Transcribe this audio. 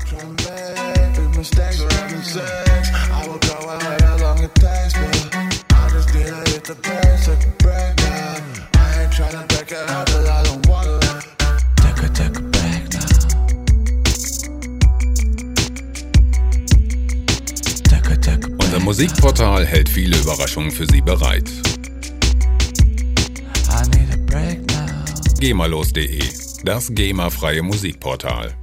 Unser Musikportal hält viele Überraschungen für Sie bereit. GEMAlos.de, das GEMA-freie Musikportal.